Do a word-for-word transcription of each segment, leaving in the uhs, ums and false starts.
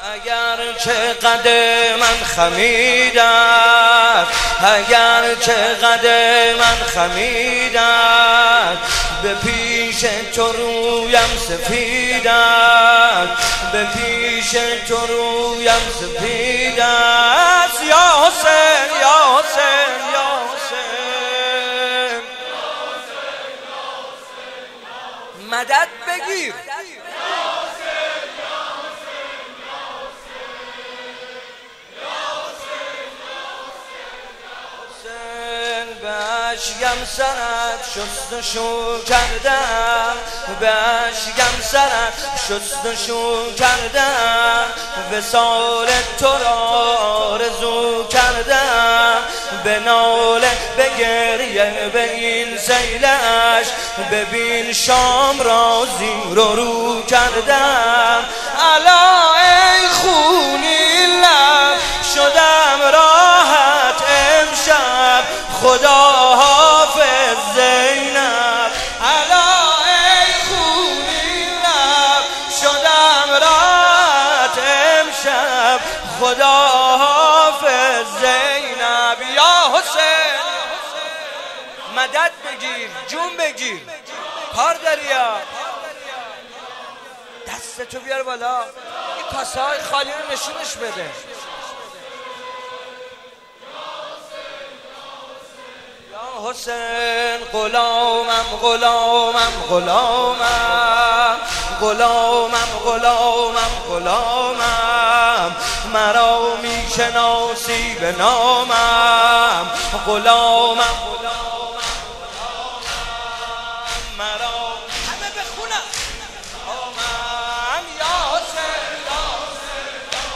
اگر چه قدمم خمیدم، اگر چه قدمم خمیدم، به پیش تو رویم سفیدم، به پیش تو رویم سفیدم. یا حسین یا حسین یا حسین، مدد بگیر. بشگم سرت شست و شو کردم، بشگم سرت شست و شو کردم، وصال تو را آرزو کردم، به ناله به گریه به این سیلش، ببین شام را زیر و رو کردم. الا ای خونی لب شدم راحت امشب، خدا حافظ زینب. الا ای خونی لب شدم راحت امشب، خدا حافظ زینب. یا حسین مدد بگیر، جون بگیر، کار دریا، دستتو بیار بالا، این کاسه های خالی رو نشونش بده. حسین غلامم غلامم غلامم غلامم غلامم غلامم، مرا میشناسی به نامم. غلامم مرا همه بخونم. غلامم یا حسین یا حسین یا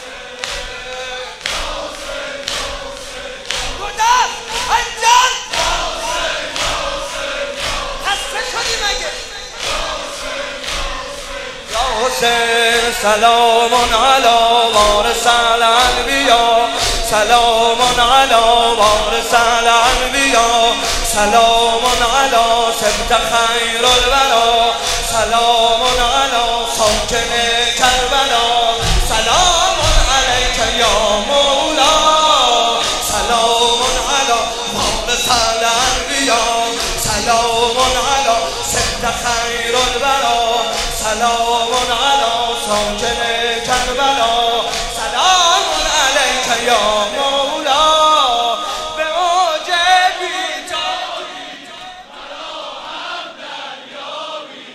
حسین کودک انجام حسین. سلام علی وارث الانبیا، سلام علی وارث الانبیا، سلام علی سبط خیر الورا، سلام علی ساکن کربلا، سلام علیک یا مولا، سلام علی وارث الانبیا، سلام علی سبط خیر الورا، سلام علی ساکن کربلا، سلام علیک یا مولا. به اوج بی‌تابی مرا هم دریابی،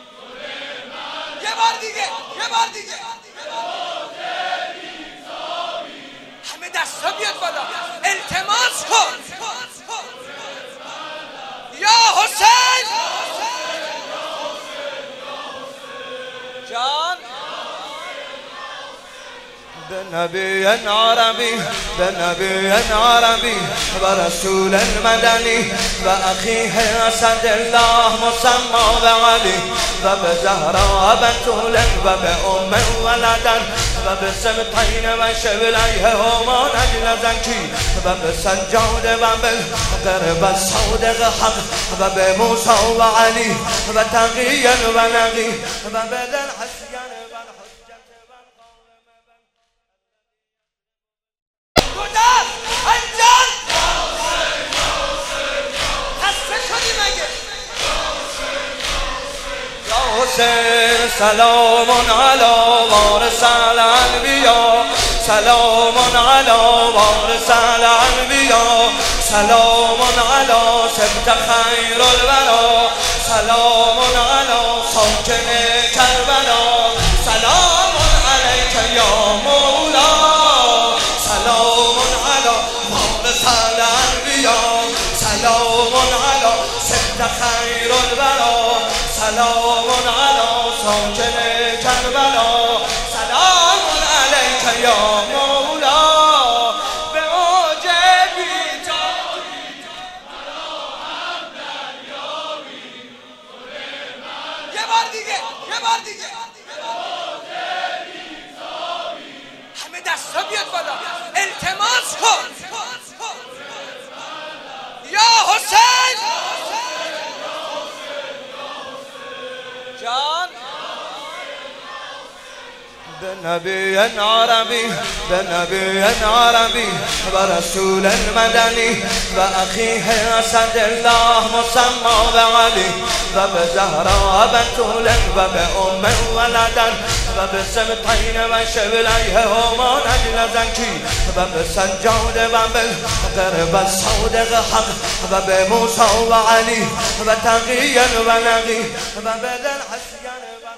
یه بار دیگه یه بار دیگه. به اوج بی‌تابی همه دستا بیاد بالا، التماس کن. یا حسین جان. به نبی عربی به نبی عربی و رسول مدنی و اخیه اسد الله مسمى به علی و به زهرا بتول و به ام ولدن و به سبطین و شبلیه هما نجل زکی و به سجاد و به قرب صادق حق و به موسی و علی و تقی و نقی و به دل حسین و حجت و کودک انجام. خسته شدی مگه؟ یا حسین سلام علی وارث الانبیا، سلام علی وارث الانبیا، سلام علی سبط خیر الورا، سلام علی ساکن کربلا، سلام علیک یا مولا، سلام علی وارث الانبیا، سلام علی سبط خیر الورا، سلام علی ساکن کربلا، سلام علیک یا مولا. به اوج بی‌تابی مرا هم دریابی، یه بار دیگه یه بار دیگه. به اوج بی‌تابی همه دستا بیاد بالا، التماس کن. یا حسین جان. بنبي عربي بنبي عربي ورسول مدني وأخيه أسد الله مسمى بعلي وبزهراء بتول وبأم ولدا وبسبطين وشبليه هما نجل زكي وبسجاد وبالقرب الصادق حق وبموسى وعلي وتقيا ونغي وبدل حسيان